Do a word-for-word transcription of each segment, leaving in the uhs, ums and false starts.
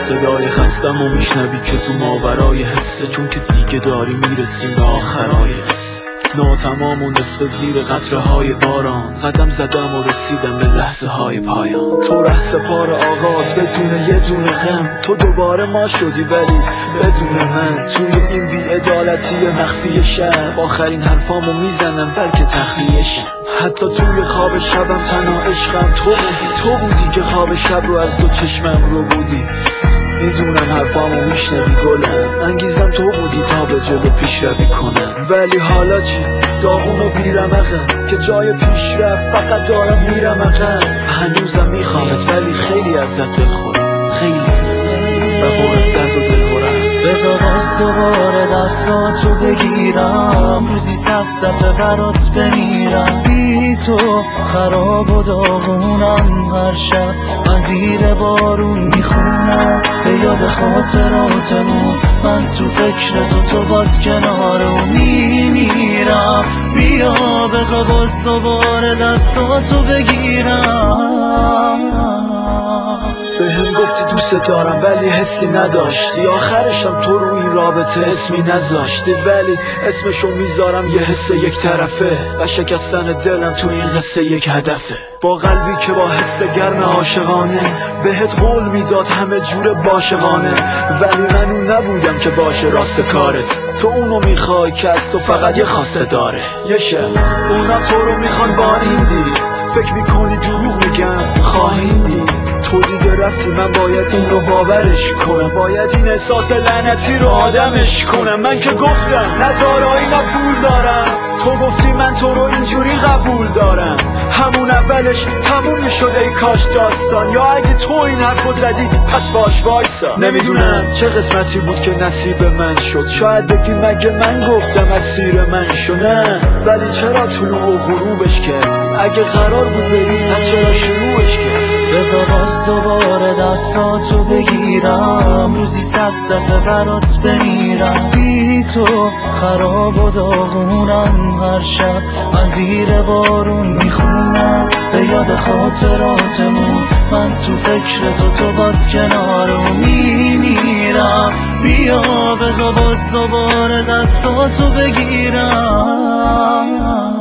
صدای خستم و میشنوی که تو ماورای حسه، چون که دیگه داری میرسیم به آخرای قصه. ناتمام و نصف زیر قطره های باران قدم زدم و رسیدم به لحظه های پایان. تو ره سپار آغاز بدون یه دونه غم، تو دوباره ما شدی ولی بدون من. توی این بی‌عدالتی مخفی شب آخرین حرفامو میزنم بلکه تخلیه شم. حتی توی خواب شبم تنها عشقم تو بودی، تو بودی که خواب شب رو از دو چشمم رو بودی. میدونم حرفامو میشنوی گلم، انگیزم تو بودی تا به جلو پیش روی کنم. ولی حالا چی؟ داغون و بیرمقم که جای پیشرفت فقط دارم میرم عقب. هنوزم میخوامت ولی خیلی ازت دل خورم، خیلی و پر از درد و دلهورم. بذار باز دوباره دستاتو بگیرم، روزی صد دفعه برات بمیرم. بی تو خراب و داغونم، هر شب من زیر بارون میخونم. به یاد خاطراتمون من تو فکر تو، تو باز کنارو میمیرم. بیا بذار باز دوباره دستاتو بگیرم. بهم گفتی دوست دارم ولی حسی نداشتی، آخرشم تو رو این رابطه اسمی نذاشتی. ولی اسمشو میذارم یه حس یک طرفه و شکستن دلم تو این قصه یک هدفه. با قلبی که با حس گرم عاشقانه بهت قول میداد همه جور باشقانه، ولی من اون نبودم که باشه راست کارت. تو اونو میخوای که از تو فقط یه خواسته داره. یه شب اونا تو رو میخوان با این دید، فکر میکنی دروغ میگم خواهیم دید. تو دیگه رفتی من باید این رو باورش کنم، باید این احساس لعنتی رو آدمش کنم. من که گفتم نه دارایی نه پول دارم، تو گفتی من تو رو اینجوری قبول دارم. همون اولش تموم میشد ای کاش داستان، یا اگه تو این حرفو زدی پس باش وایسا. نمیدونم چه قسمتی بود که نصیب من شد، شاید بگی مگه من گفتم اسیر من شو. نه ولی چرا طلوع و غروبش کردی؟ اگه قرار بود بری پس چرا شروعش کردی؟ بذار باز دوباره دستاتو بگیرم، روزی صد دفعه برات بمیرم. بی تو خراب و داغونم، هر شب من زیر بارون میخونم. به یاد خاطراتمون من تو فکر تو، تو باز کنارو میمیرم. بیا بذار باز دوباره دستاتو بگیرم.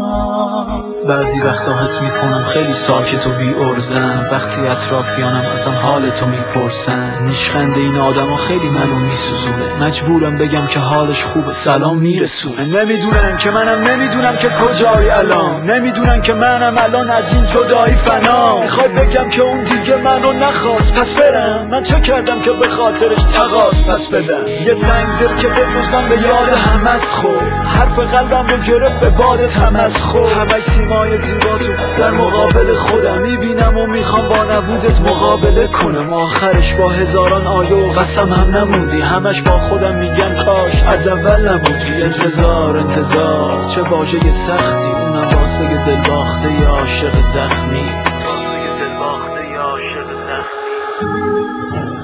بعضی وقتا حس میکنم خیلی ساکت و بی ارزم، وقتی اطرافیانم ازم حالتو میپرسن. نیشخند این آدما خیلی منو میسوزونه، مجبورم بگم که حالش خوبه سلام میرسونه. نمیدونن که منم نمیدونم که کجایی الان، نمیدونن که منم الان از این جدایی فنا. میخوای بگم که اون دیگه منو نخواست پس برم؟ من چه کردم که به خاطرش تقاس پس بدم؟ یه سنگ دل که بجز من به یاد هم از خود، حرف قلبم رو گرفت به باد تمسخر. همش سیمای زیباتو در مقابل خودم میبینم و میخوام با نبودت مقابله کنم. آخرش با هزاران آیه و قسم هم نموندی، همش با خودم میگم کاش از اول نبودی. انتظار انتظار چه واژه سختی، اونم واسه دل باخته ی عاشق زخمی، واسه دل باخته ی عاشق زخمی.